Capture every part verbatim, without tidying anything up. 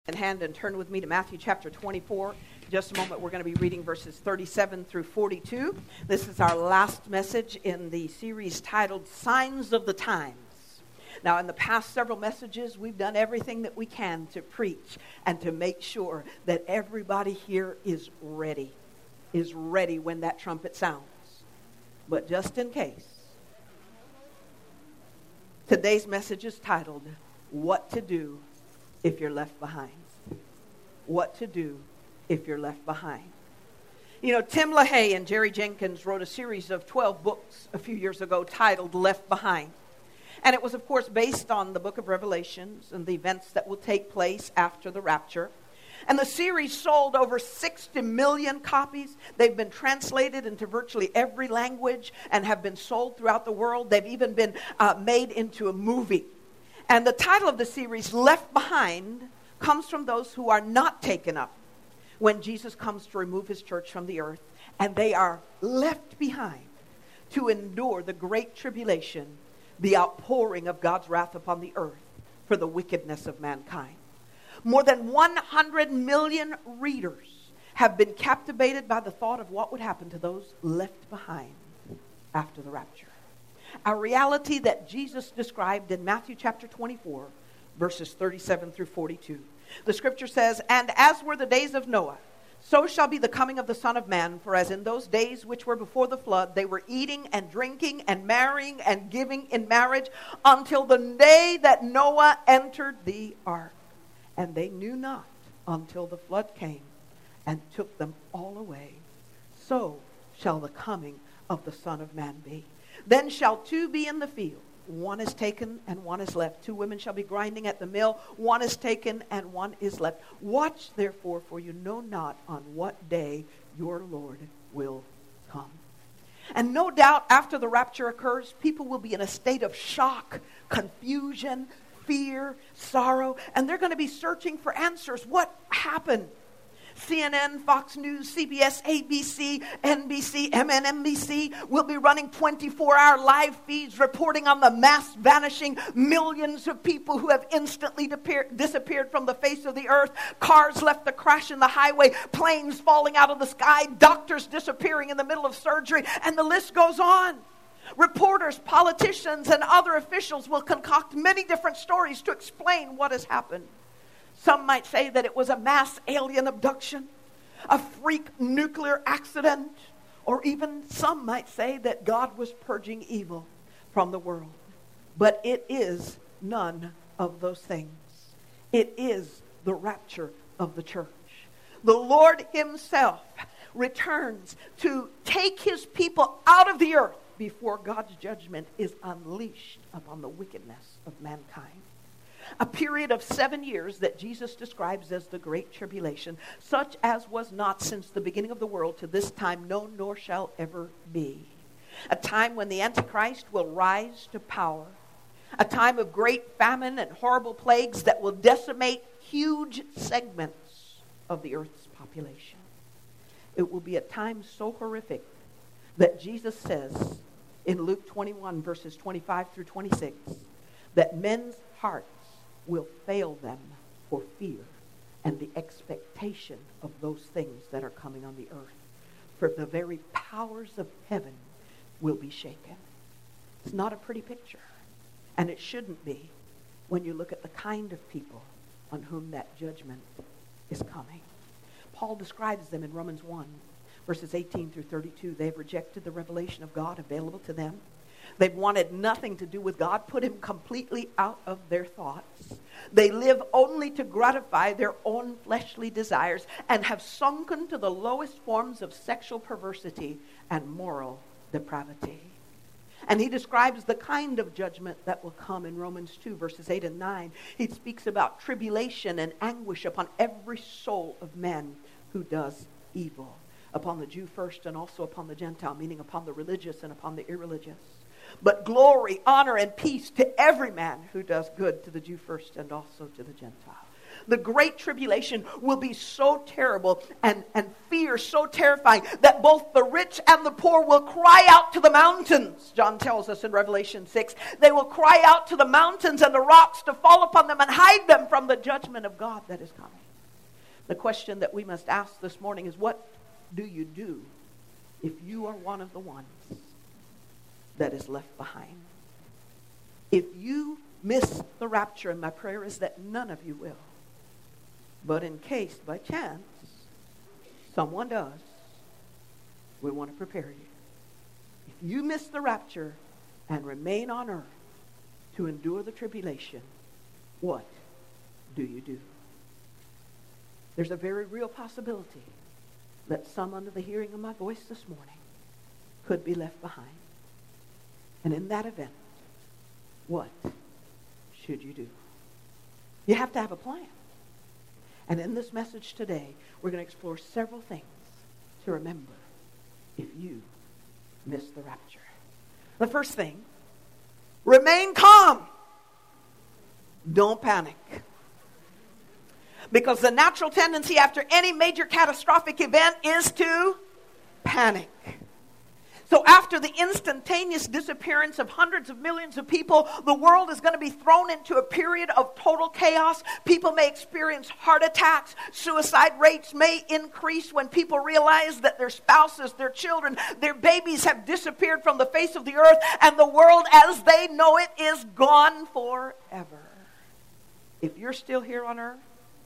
In hand and turn with me to Matthew chapter twenty-four. In just a moment, we're going to be reading verses thirty-seven through forty-two. This is our last message in the series titled Signs of the Times. Now, in the past several messages, we've done everything that we can to preach and to make sure that everybody here is ready, is ready when that trumpet sounds. But just in case, today's message is titled, What to Do If You're Left Behind. What to do if you're left behind. You know, Tim LaHaye and Jerry Jenkins wrote a series of twelve books a few years ago titled Left Behind. And it was, of course, based on the book of Revelations and the events that will take place after the rapture. And the series sold over sixty million copies. They've been translated into virtually every language and have been sold throughout the world. They've even been uh, made into a movie. And the title of the series, Left Behind, comes from those who are not taken up when Jesus comes to remove his church from the earth. And they are left behind to endure the great tribulation, the outpouring of God's wrath upon the earth for the wickedness of mankind. More than one hundred million readers have been captivated by the thought of what would happen to those left behind after the rapture. A reality that Jesus described in Matthew chapter twenty-four, verses thirty-seven through forty-two. The scripture says, And as were the days of Noah, so shall be the coming of the Son of Man. For as in those days which were before the flood, they were eating and drinking and marrying and giving in marriage until the day that Noah entered the ark. And they knew not until the flood came and took them all away. So shall the coming of the Son of Man be. Then shall two be in the field. One is taken and one is left. Two women shall be grinding at the mill. One is taken and one is left. Watch therefore, for you know not on what day your Lord will come. And no doubt after the rapture occurs, people will be in a state of shock, confusion, fear, sorrow, and they're going to be searching for answers. What happened? C N N, Fox News, C B S, A B C, N B C, M S N B C will be running twenty-four hour live feeds reporting on the mass vanishing millions of people who have instantly disappeared from the face of the earth. Cars left to crash in the highway, planes falling out of the sky, doctors disappearing in the middle of surgery, and the list goes on. Reporters, politicians, and other officials will concoct many different stories to explain what has happened. Some might say that it was a mass alien abduction, a freak nuclear accident, or even some might say that God was purging evil from the world. But it is none of those things. It is the rapture of the church. The Lord himself returns to take his people out of the earth before God's judgment is unleashed upon the wickedness of mankind. A period of seven years that Jesus describes as the Great Tribulation, such as was not since the beginning of the world to this time known nor shall ever be. A time when the Antichrist will rise to power. A time of great famine and horrible plagues that will decimate huge segments of the earth's population. It will be a time so horrific that Jesus says in Luke twenty-one, verses twenty-five through twenty-six, that men's hearts will fail them for fear and the expectation of those things that are coming on the earth. For the very powers of heaven will be shaken. It's not a pretty picture. And it shouldn't be when you look at the kind of people on whom that judgment is coming. Paul describes them in Romans one, verses eighteen through thirty-two. They have rejected the revelation of God available to them. They've wanted nothing to do with God, put him completely out of their thoughts. They live only to gratify their own fleshly desires and have sunken to the lowest forms of sexual perversity and moral depravity. And he describes the kind of judgment that will come in Romans two, verses eight and nine. He speaks about tribulation and anguish upon every soul of men who does evil. Upon the Jew first and also upon the Gentile, meaning upon the religious and upon the irreligious. But glory, honor, and peace to every man who does good, to the Jew first and also to the Gentile. The great tribulation will be so terrible and, and fear so terrifying that both the rich and the poor will cry out to the mountains. John tells us in Revelation six, they will cry out to the mountains and the rocks to fall upon them and hide them from the judgment of God that is coming. The question that we must ask this morning is, what do you do if you are one of the ones that is left behind? If you miss the rapture, and my prayer is that none of you will, but in case, by chance, someone does, we want to prepare you. If you miss the rapture and remain on earth to endure the tribulation, what do you do? There's a very real possibility that some under the hearing of my voice this morning could be left behind. And in that event, what should you do? You have to have a plan. And in this message today, we're going to explore several things to remember if you miss the rapture. The first thing, remain calm. Don't panic. Because the natural tendency after any major catastrophic event is to panic. So after the instantaneous disappearance of hundreds of millions of people, the world is going to be thrown into a period of total chaos. People may experience heart attacks. Suicide rates may increase when people realize that their spouses, their children, their babies have disappeared from the face of the earth, and the world as they know it is gone forever. If you're still here on earth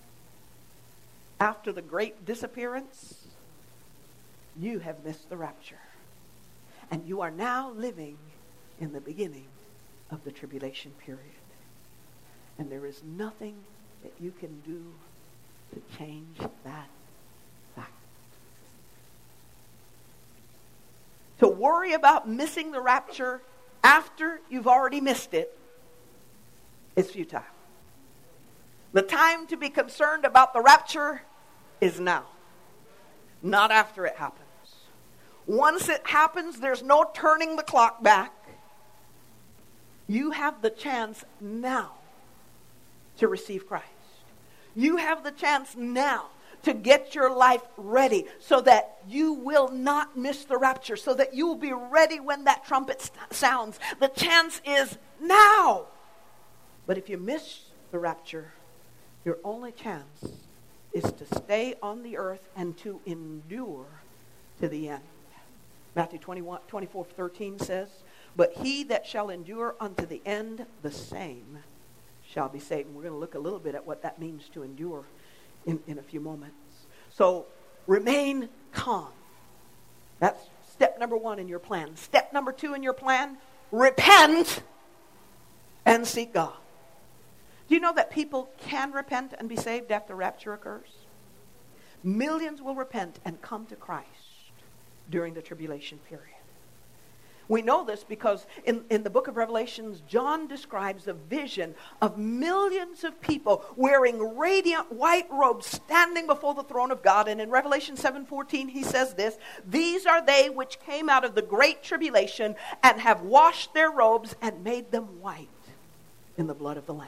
after the great disappearance, you have missed the rapture. And you are now living in the beginning of the tribulation period. And there is nothing that you can do to change that fact. To worry about missing the rapture after you've already missed it is futile. The time to be concerned about the rapture is now, not after it happens. Once it happens, there's no turning the clock back. You have the chance now to receive Christ. You have the chance now to get your life ready so that you will not miss the rapture, so that you will be ready when that trumpet st- sounds. The chance is now. But if you miss the rapture, your only chance is to stay on the earth and to endure to the end. Matthew twenty-one, twenty-four, thirteen says, but he that shall endure unto the end, the same shall be saved. And we're going to look a little bit at what that means to endure in, in a few moments. So remain calm. That's step number one in your plan. Step number two in your plan, repent and seek God. Do you know that people can repent and be saved after rapture occurs? Millions will repent and come to Christ during the tribulation period. We know this because in, in the book of Revelations, John describes a vision of millions of people wearing radiant white robes standing before the throne of God. And in Revelation seven fourteen, he says this, these are they which came out of the great tribulation and have washed their robes and made them white in the blood of the Lamb.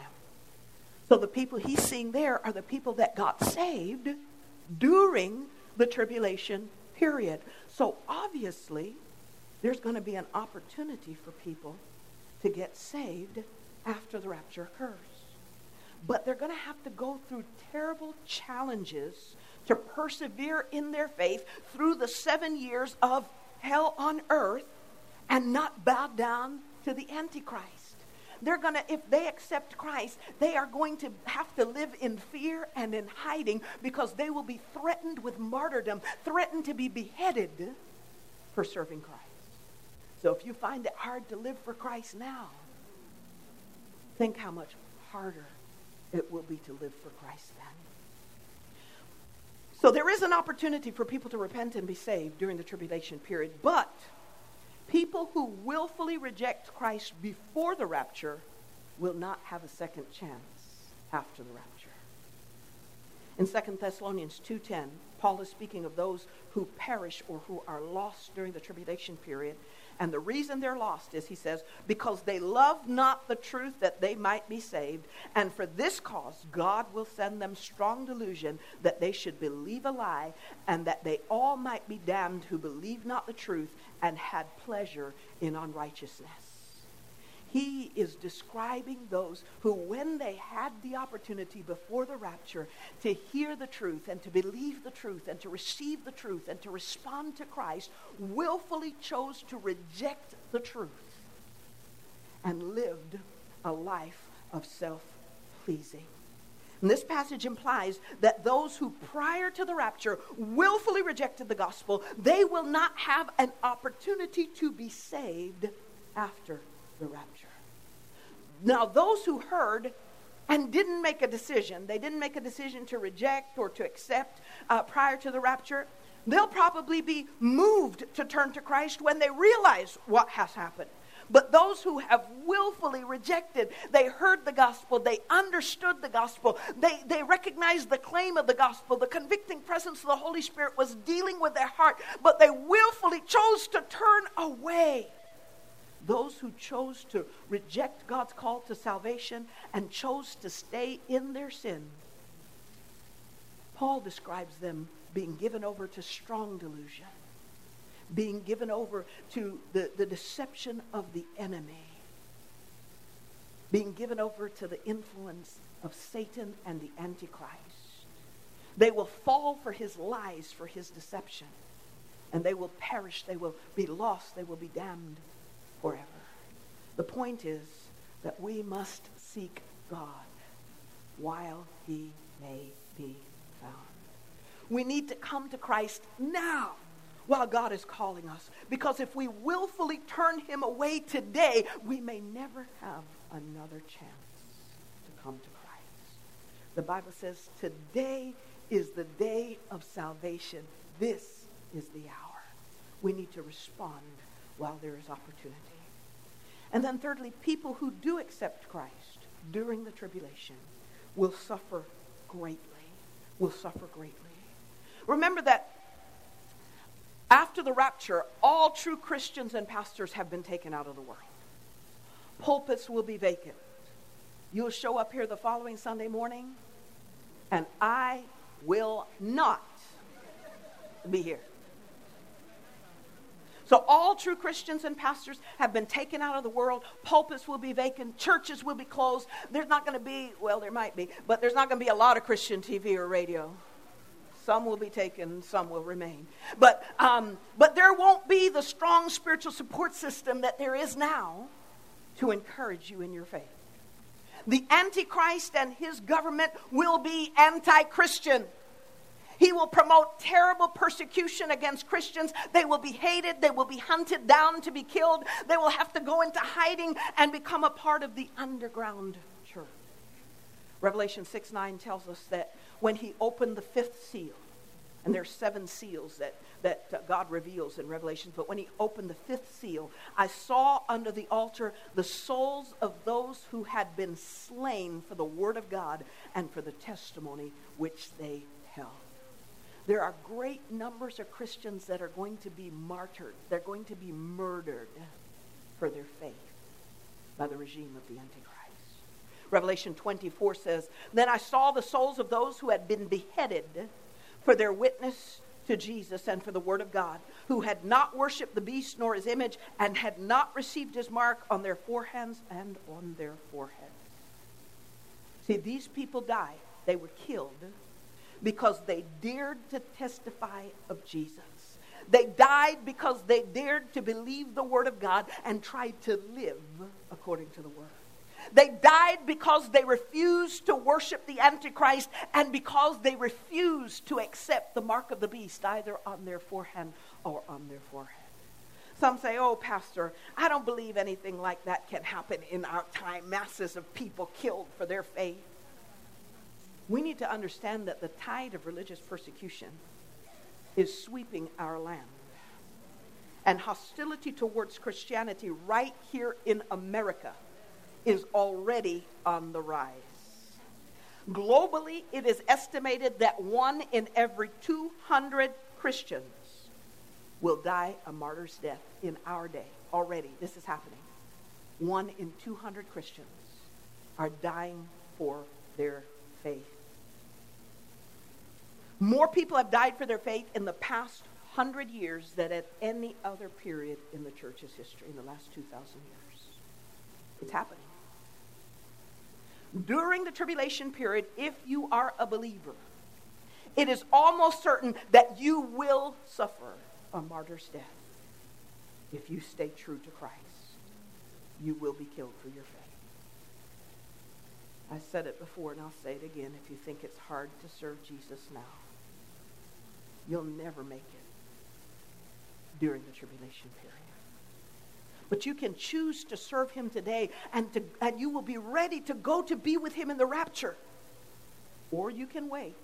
So the people he's seeing there are the people that got saved during the tribulation period. So obviously, there's going to be an opportunity for people to get saved after the rapture occurs. But they're going to have to go through terrible challenges to persevere in their faith through the seven years of hell on earth and not bow down to the Antichrist. They're going to, if they accept Christ, they are going to have to live in fear and in hiding because they will be threatened with martyrdom, threatened to be beheaded for serving Christ. So if you find it hard to live for Christ now, think how much harder it will be to live for Christ then. So there is an opportunity for people to repent and be saved during the tribulation period, but people who willfully reject Christ before the rapture will not have a second chance after the rapture. In Second Thessalonians two ten, Paul is speaking of those who perish or who are lost during the tribulation period. And the reason they're lost is, he says, because they love not the truth that they might be saved. And for this cause, God will send them strong delusion that they should believe a lie, and that they all might be damned who believe not the truth and had pleasure in unrighteousness. He is describing those who, when they had the opportunity before the rapture to hear the truth and to believe the truth and to receive the truth and to respond to Christ, willfully chose to reject the truth and lived a life of self-pleasing. And this passage implies that those who prior to the rapture willfully rejected the gospel, they will not have an opportunity to be saved after the rapture. Now, those who heard and didn't make a decision, they didn't make a decision to reject or to accept uh, prior to the rapture, they'll probably be moved to turn to Christ when they realize what has happened. But those who have willfully rejected, they heard the gospel, they understood the gospel, they, they recognized the claim of the gospel, the convicting presence of the Holy Spirit was dealing with their heart, but they willfully chose to turn away. Those who chose to reject God's call to salvation and chose to stay in their sin, Paul describes them being given over to strong delusion, being given over to the, the deception of the enemy, being given over to the influence of Satan and the Antichrist. They will fall for his lies, for his deception, and they will perish, they will be lost, they will be damned forever. The point is that we must seek God while he may be found. We need to come to Christ now while God is calling us, because if we willfully turn him away today, we may never have another chance to come to Christ. The Bible says today is the day of salvation. This is the hour. We need to respond while there is opportunity. And then thirdly, people who do accept Christ during the tribulation will suffer greatly, will suffer greatly. Remember that after the rapture, all true Christians and pastors have been taken out of the world. Pulpits will be vacant. You'll show up here the following Sunday morning, and I will not be here. So all true Christians and pastors have been taken out of the world. Pulpits will be vacant. Churches will be closed. There's not going to be, well, there might be, but there's not going to be a lot of Christian T V or radio. Some will be taken, some will remain. But, um, but there won't be the strong spiritual support system that there is now to encourage you in your faith. The Antichrist and his government will be anti-Christian. He will promote terrible persecution against Christians. They will be hated. They will be hunted down to be killed. They will have to go into hiding and become a part of the underground church. Revelation six nine tells us that when he opened the fifth seal, and there's seven seals that, that God reveals in Revelation, but when he opened the fifth seal, I saw under the altar the souls of those who had been slain for the word of God and for the testimony which they held. There are great numbers of Christians that are going to be martyred. They're going to be murdered for their faith by the regime of the Antichrist. Revelation twenty-four says, "Then I saw the souls of those who had been beheaded for their witness to Jesus and for the word of God, who had not worshipped the beast nor his image, and had not received his mark on their foreheads and on their foreheads." See, these people died. They were killed because they dared to testify of Jesus. They died because they dared to believe the word of God and tried to live according to the word. They died because they refused to worship the Antichrist and because they refused to accept the mark of the beast either on their forehead or on their forehead. Some say, "Oh, Pastor, I don't believe anything like that can happen in our time. Masses of people killed for their faith." We need to understand that the tide of religious persecution is sweeping our land. And hostility towards Christianity right here in America is already on the rise. Globally, it is estimated that one in every two hundred Christians will die a martyr's death in our day. Already, this is happening. One in two hundred Christians are dying for their faith. More people have died for their faith in the past hundred years than at any other period in the church's history in the last two thousand years. It's happening. During the tribulation period, if you are a believer, it is almost certain that you will suffer a martyr's death. If you stay true to Christ, you will be killed for your faith. I said it before and I'll say it again. If you think it's hard to serve Jesus now, you'll never make it during the tribulation period. But you can choose to serve him today, and, to, and you will be ready to go to be with him in the rapture. Or you can wait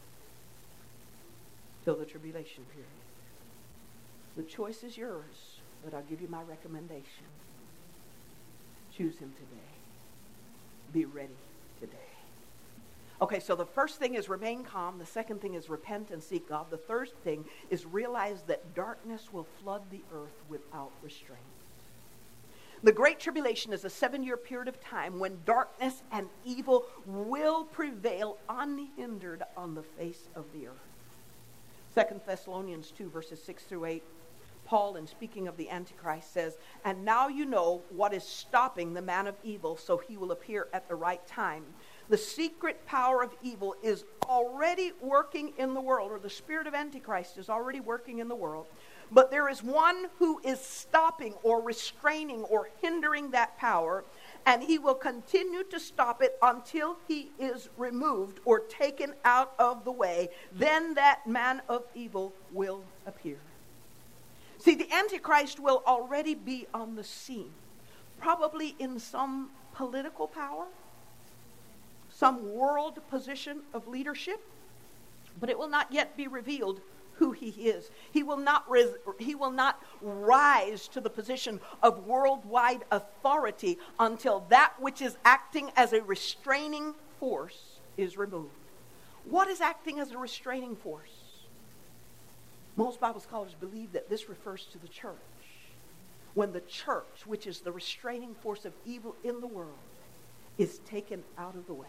till the tribulation period. The choice is yours, but I'll give you my recommendation. Choose him today. Be ready today. Okay, so the first thing is remain calm. The second thing is repent and seek God. The third thing is realize that darkness will flood the earth without restraint. The Great Tribulation is a seven-year period of time when darkness and evil will prevail unhindered on the face of the earth. Second Thessalonians two, verses six through eight, Paul, in speaking of the Antichrist, says, "And now you know what is stopping the man of evil, so he will appear at the right time. The secret power of evil is already working in the world," or the spirit of Antichrist is already working in the world. "But there is one who is stopping or restraining or hindering that power, and he will continue to stop it until he is removed or taken out of the way. Then that man of evil will appear." See, the Antichrist will already be on the scene, probably in some political power, some world position of leadership, but it will not yet be revealed who he is. He will not ris- he will not rise to the position of worldwide authority until that which is acting as a restraining force is removed. What is acting as a restraining force? Most Bible scholars believe that this refers to the church. When the church, which is the restraining force of evil in the world, is taken out of the way.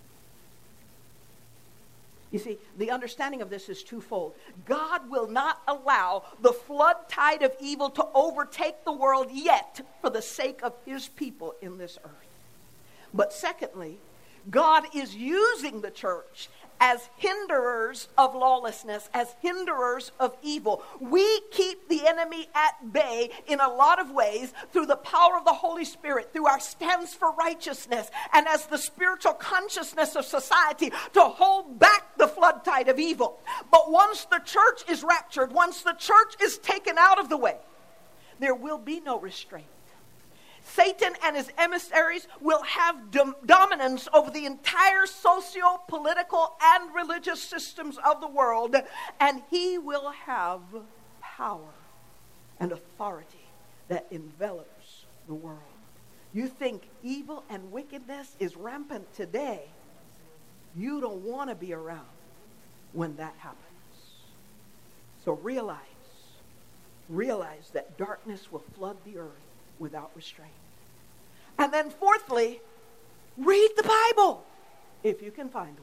You see, the understanding of this is twofold. God will not allow the flood tide of evil to overtake the world yet for the sake of his people in this earth. But secondly, God is using the church as hinderers of lawlessness, as hinderers of evil. We keep the enemy at bay in a lot of ways through the power of the Holy Spirit, through our stands for righteousness, and as the spiritual consciousness of society to hold back the flood tide of evil. But once the church is raptured, once the church is taken out of the way, there will be no restraint. Satan and his emissaries will have dom- dominance over the entire socio-political and religious systems of the world, and he will have power and authority that envelops the world. You think evil and wickedness is rampant today. You don't want to be around when that happens. So realize, realize that darkness will flood the earth without restraint. And then fourthly, read the Bible, if you can find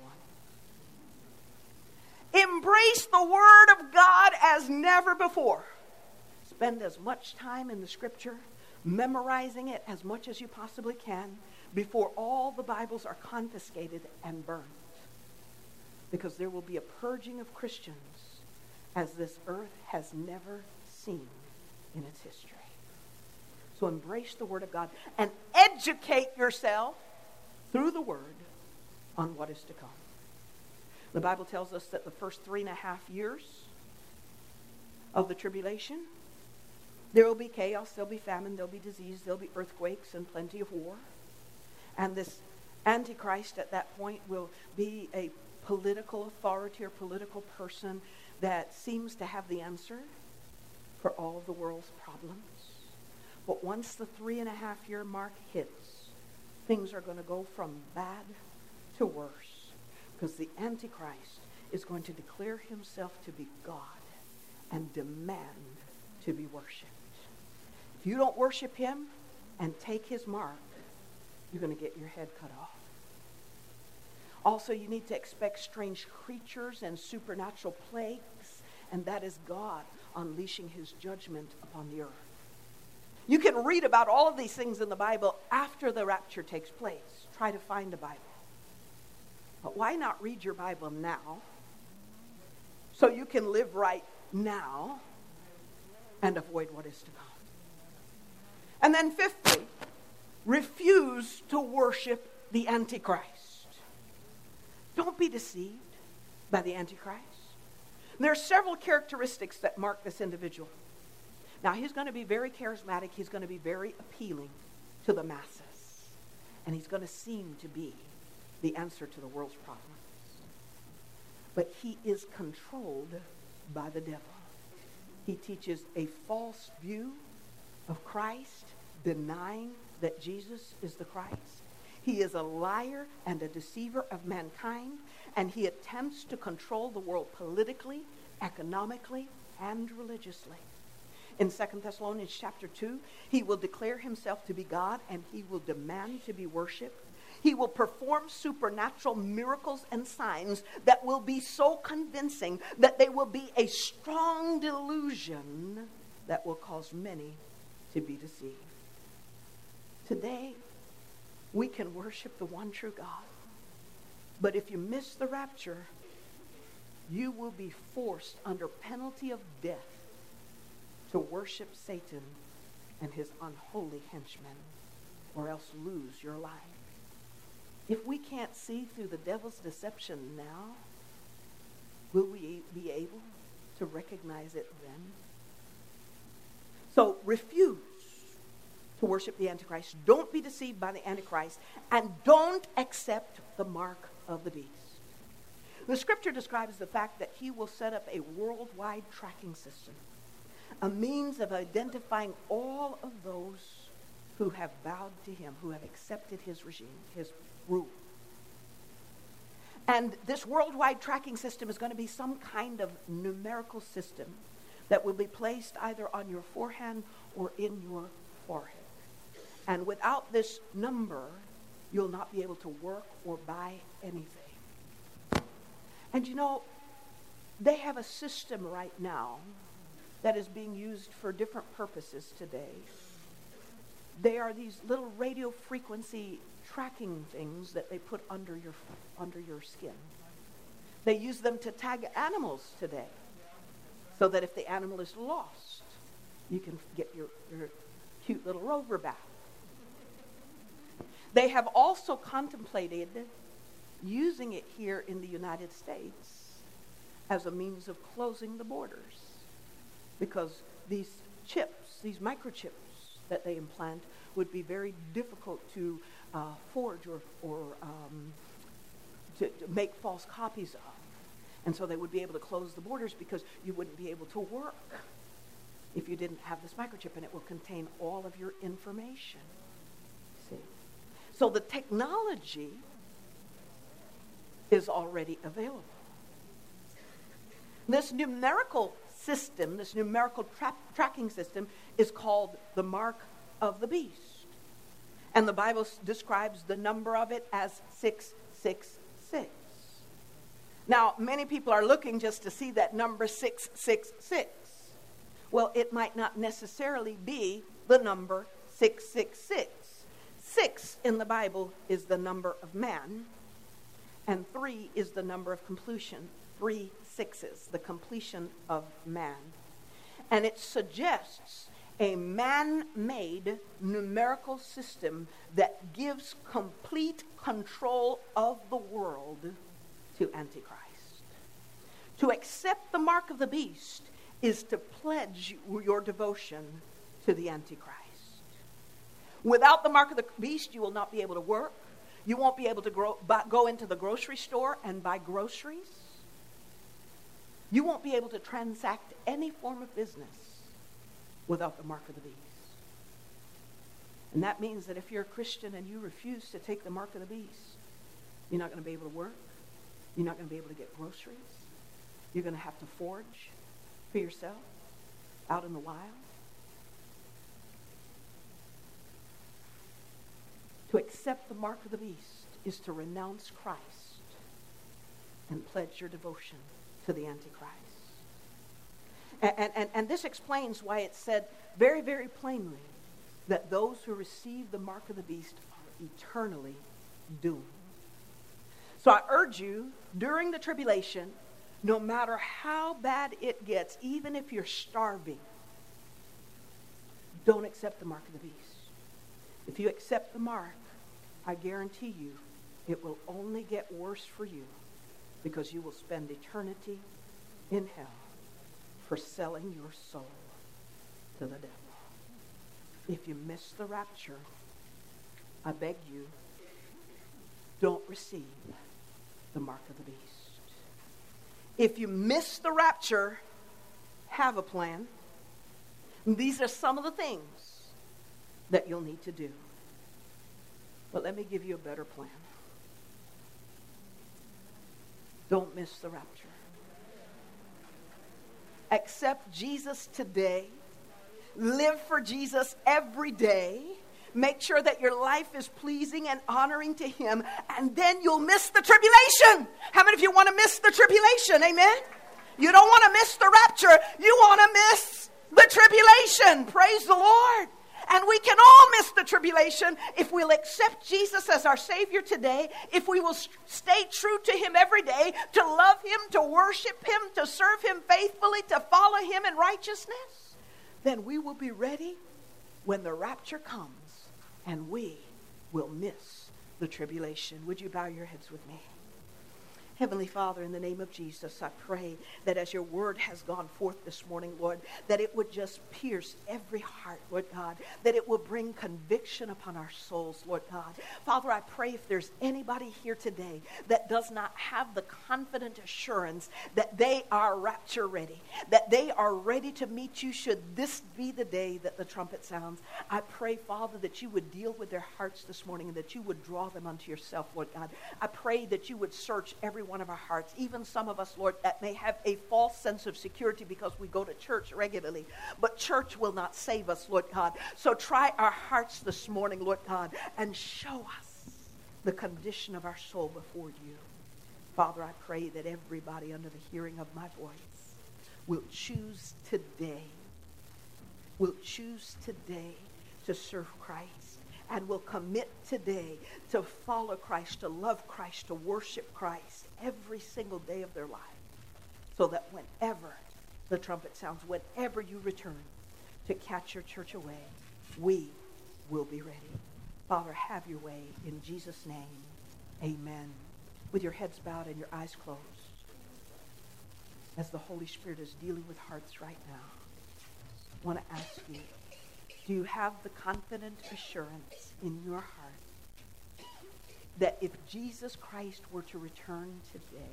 one. Embrace the Word of God as never before. Spend as much time in the Scripture, memorizing it as much as you possibly can, before all the Bibles are confiscated and burned. Because there will be a purging of Christians as this earth has never seen in its history. So embrace the Word of God and educate yourself through the Word on what is to come. The Bible tells us that the first three and a half years of the tribulation, there will be chaos, there'll be famine, there'll be disease, there'll be earthquakes and plenty of war. And this Antichrist at that point will be a political authority or political person that seems to have the answer for all of the world's problems. But once the three and a half year mark hits, things are going to go from bad to worse. Because the Antichrist is going to declare himself to be God and demand to be worshiped. If you don't worship him and take his mark, you're going to get your head cut off. Also, you need to expect strange creatures and supernatural plagues, and that is God unleashing his judgment upon the earth. You can read about all of these things in the Bible after the rapture takes place. Try to find a Bible. But why not read your Bible now so you can live right now and avoid what is to come? And then fifthly, refuse to worship the Antichrist. Don't be deceived by the Antichrist. There are several characteristics that mark this individual. Now, he's going to be very charismatic. He's going to be very appealing to the masses. And he's going to seem to be the answer to the world's problems. But he is controlled by the devil. He teaches a false view of Christ, denying that Jesus is the Christ. He is a liar and a deceiver of mankind, and he attempts to control the world politically, economically, and religiously. In Second Thessalonians chapter two, he will declare himself to be God, and he will demand to be worshipped. He will perform supernatural miracles and signs that will be so convincing that they will be a strong delusion that will cause many to be deceived. Today, we can worship the one true God. But if you miss the rapture, you will be forced under penalty of death to worship Satan and his unholy henchmen, or else lose your life. If we can't see through the devil's deception now, will we be able to recognize it then? So refuse to worship the Antichrist. Don't be deceived by the Antichrist, and don't accept the mark of the beast. The scripture describes the fact that he will set up a worldwide tracking system, a means of identifying all of those who have bowed to him, who have accepted his regime, his rule. And this worldwide tracking system is going to be some kind of numerical system that will be placed either on your forehead or in your forehead. And without this number, you'll not be able to work or buy anything. And you know, they have a system right now that is being used for different purposes today. They are these little radio frequency tracking things that they put under your under your skin. They use them to tag animals today, so that if the animal is lost, you can get your, your cute little rover back. They have also contemplated using it here in the United States as a means of closing the borders, because these chips, these microchips that they implant, would be very difficult to uh, forge or, or um, to, to make false copies of. And so they would be able to close the borders, because you wouldn't be able to work if you didn't have this microchip, and it will contain all of your information. See? So the technology is already available. This numerical system, this numerical tra- tracking system, is called the mark of the beast. And the Bible s- describes the number of it as six six six. Now, many people are looking just to see that number six six six. Well, it might not necessarily be the number six six six. Six in the Bible is the number of man, and three is the number of completion. Three sixes, the completion of man. And it suggests a man-made numerical system that gives complete control of the world to Antichrist. To accept the mark of the beast is to pledge your devotion to the Antichrist. Without the mark of the beast, you will not be able to work. You won't be able to grow, buy, go into the grocery store and buy groceries. You won't be able to transact any form of business without the mark of the beast. And that means that if you're a Christian and you refuse to take the mark of the beast, you're not going to be able to work. You're not going to be able to get groceries. You're going to have to forage for yourself. out in the wild? To accept the mark of the beast is to renounce Christ and pledge your devotion to the Antichrist. And, and, and this explains why it said very, very plainly that those who receive the mark of the beast are eternally doomed. So I urge you, during the tribulation, no matter how bad it gets, even if you're starving, don't accept the mark of the beast. If you accept the mark, I guarantee you it will only get worse for you, because you will spend eternity in hell for selling your soul to the devil. If you miss the rapture, I beg you, don't receive the mark of the beast. If you miss the rapture, have a plan. These are some of the things that you'll need to do. But let me give you a better plan. Don't miss the rapture. Accept Jesus today. Live for Jesus every day. Make sure that your life is pleasing and honoring to him, and then you'll miss the tribulation. How many of you want to miss the tribulation? Amen? You don't want to miss the rapture. You want to miss the tribulation. Praise the Lord. And we can all miss the tribulation if we'll accept Jesus as our Savior today, if we will stay true to him every day, to love him, to worship him, to serve him faithfully, to follow him in righteousness. Then we will be ready when the rapture comes, and we will miss the tribulation. Would you bow your heads with me? Heavenly Father, in the name of Jesus, I pray that as your word has gone forth this morning, Lord, that it would just pierce every heart, Lord God, that it will bring conviction upon our souls, Lord God. Father, I pray if there's anybody here today that does not have the confident assurance that they are rapture ready, that they are ready to meet you should this be the day that the trumpet sounds, I pray, Father, that you would deal with their hearts this morning and that you would draw them unto yourself, Lord God. I pray that you would search every one of our hearts, even some of us, Lord, that may have a false sense of security because we go to church regularly, but church will not save us, Lord God. So try our hearts this morning, Lord God, and show us the condition of our soul before you. Father, I pray that everybody under the hearing of my voice will choose today, will choose today to serve Christ, and will commit today to follow Christ, to love Christ, to worship Christ every single day of their life, so that whenever the trumpet sounds, whenever you return to catch your church away, we will be ready. Father, have your way in Jesus' name. Amen. With your heads bowed and your eyes closed, as the Holy Spirit is dealing with hearts right now, I want to ask you, do you have the confident assurance in your heart that if Jesus Christ were to return today,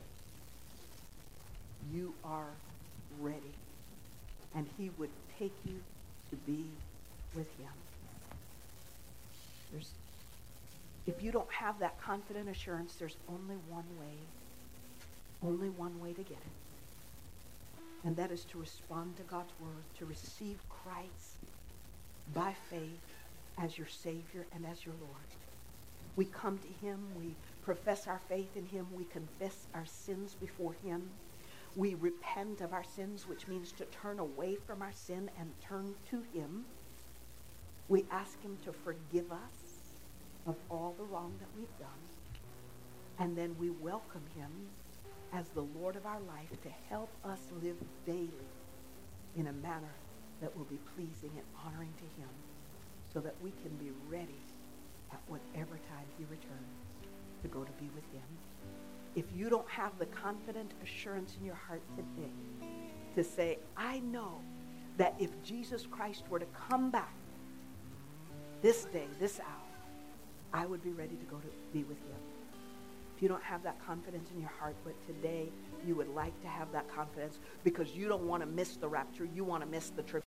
you are ready and he would take you to be with him? There's, if you don't have that confident assurance, there's only one way, only one way to get it. And that is to respond to God's word, to receive Christ by faith as your Savior and as your Lord. We come to him, we profess our faith in him, we confess our sins before him, we repent of our sins, which means to turn away from our sin and turn to him. We ask him to forgive us of all the wrong that we've done, and then we welcome him as the Lord of our life to help us live daily in a manner that will be pleasing and honoring to him, so that we can be ready at whatever time he returns to go to be with him. If you don't have the confident assurance in your heart today to say, I know that if Jesus Christ were to come back this day, this hour, I would be ready to go to be with him. If you don't have that confidence in your heart, but today you would like to have that confidence because you don't want to miss the rapture, you want to miss the tribulation,